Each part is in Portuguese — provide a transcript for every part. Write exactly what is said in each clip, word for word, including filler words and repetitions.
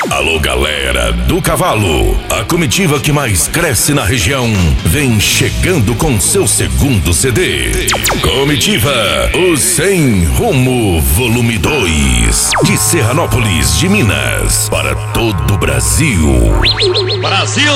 Alô, galera do cavalo, a comitiva que mais cresce na região vem chegando com seu segundo C D. Comitiva, o Sem Rumo Volume dois, de Serranópolis de Minas, para todo o Brasil. Brasil!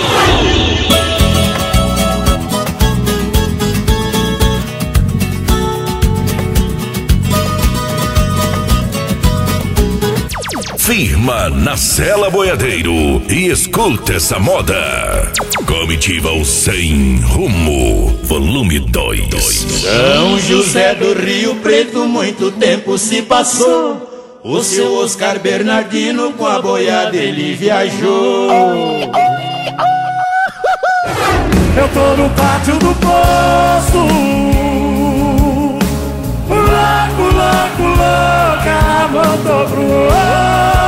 Firma na Sela Boiadeiro e escuta essa moda. Comitiva o Sem Rumo, volume dois. São José do Rio Preto, muito tempo se passou. O seu Oscar Bernardino com a boiada ele viajou. Eu tô no pátio do poço, louco, louco, louca, voltou pro outro.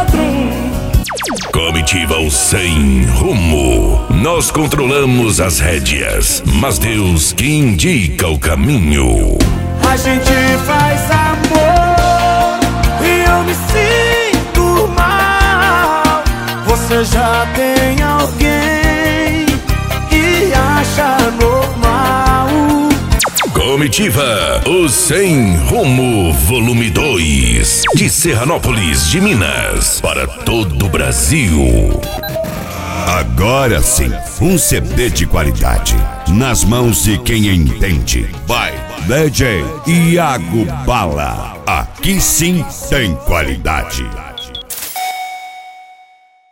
Comitiva o Sem Rumo. Nós controlamos as rédeas, mas Deus que indica o caminho. A gente faz amor e eu me sinto mal. Você já tem alguém que acha normal. Comitiva, o Sem Rumo Volume dois, de Serranópolis de Minas, para todo o Brasil. Agora sim, um C D de qualidade, nas mãos de quem entende. Vai, D J Iago Bala, aqui sim tem qualidade.